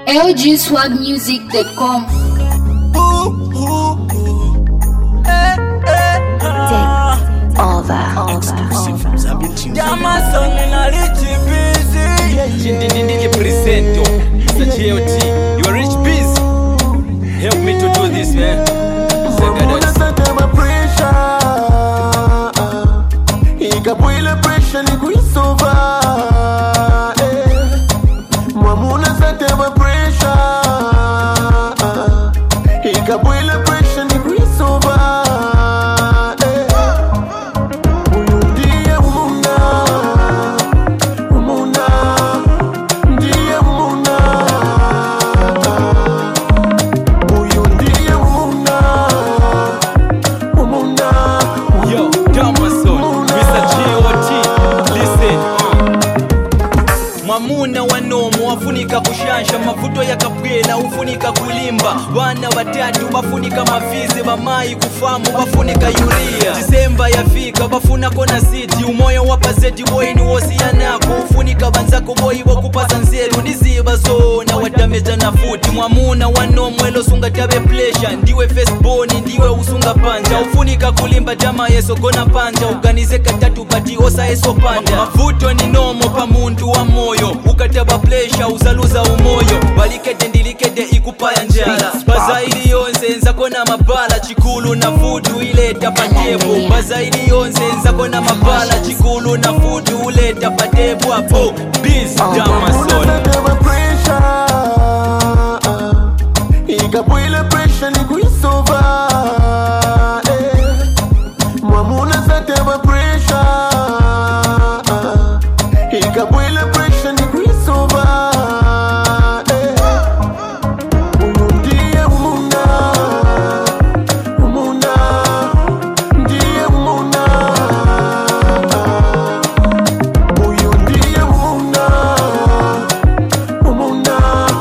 LGSwagmusic.com. All that. Exclusive from Zambian Tunes. Jamasson na Rich Busy. Chindindindi presento Mr. JOT. You are Rich Busy. Help me to do this, man. Ikapoile pressure ni kuisova. Mwamuna satema pressure. Ikapoile pressure ni kuisova. Ndiye umuna. Umuna. Ndiye umuna. Uyu ndiye umuna. Umuna. Yo, Jamasson, Mr. JOT. Listen. Mwamuna wanomo wafunika kushansha, mavuto yakapwela ufunika kulimba. Wana watatu bafunika mafizi, bamayi kufamu bafunika yuria. Disemba yafika bafuna kona city, umoyo wapazeti boy ni wosi yanako. Ufunika banzako boy bokupaza nzeru, niziba zona wadameja na futi. Mwamuna wanomo elo sunga tabe pleasure, ndiwe firstborn ndiwe usunga panja. Ufunika kulimba jama yeso gona panja, uganize katatu bati osa yeso panja. Mavuto ni nomo pa muntu wa moyo, ukataba pleasure uzaluza umoyo. Balikete ndilikete ikupaya njala, bazairi yonse nzako na mabala. Chikulu na fudu ileta patebo, bazairi yonse nzako na mabala. Chikulu na fudu uleta patebo. Apo Biz Jamasson. Ikapoile pressure ni kuisova. Mwamuna satema pressure. Ikapoile pressure ni kuisova. Ndiye umuna. Umuna. Ndiye umuna. Uyu ndiye umuna. Umuna.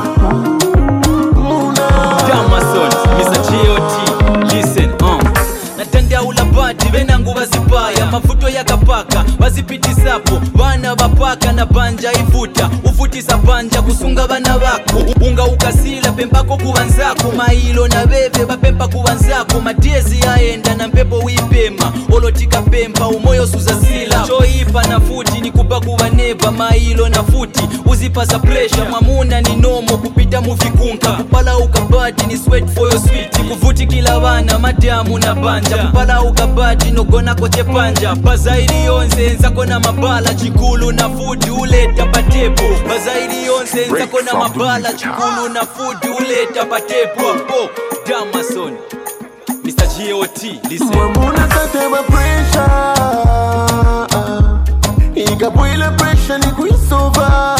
Umuna. Jamasson, Mr. JOT. Listen, natanda ulabati venangu vazipaya, mavuto yakapaka vazipitisapo. Vana vapaka na banja ifuta, ufutisa banja kusunga vana vako. Unga ukasila pembako kuvanzako, mailo na veve vapempa kuvanzako. Matiezi yaenda na mpepo wipema, olotika pempa umoyo suzasila. Choipa na futi ni kupa kuvaneva, mailo na futi uzipasa pressure. Mwamuna ni nomo kupita muvikunka, kupala ukabati ni sweat for your sweet. Kuvuti kila vana madamu na banja, kupala ukabati nogona koche panja. Bazairi yonse nzako na mabala, chikulu na futi uleta patebo. Bazairi yonse nzako na mabala, chikulu na futi uleta patebo. Apo Jamasson, Mr. JOT. Listen. Mwamuna satema pressure. Ikapoile pressure ni kuisova.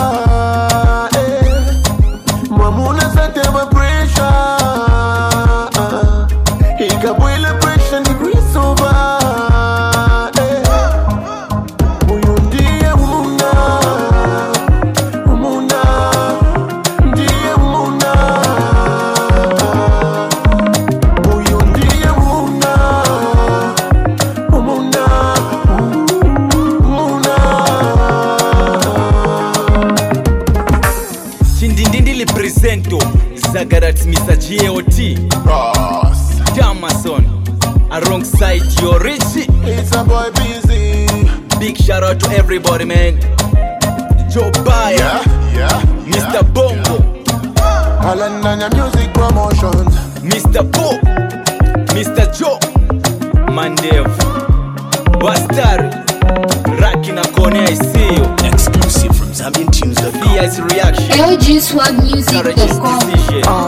Mwamuna satema pressure. Ikapoile pressure ni kuisova. Uyu ndiye umuna. Umuna. Ndiye umuna. Uyu ndiye umuna. Umuna. Umuna. Chindindindi presento Zagarat Mr. JOT. Jamasson alongside your Richie. It's a boy busy. Big shout out to everybody, man. Joe Baya, Mr. Bongo, Alandanya music promotions. Mr. Bo, Mr. Joe, Mandev, Bastard, Raki na Kone, I see you. Exclusive from Zambian Tunes.com. Diaz Reaction, LGSwagmusic.com. Decision.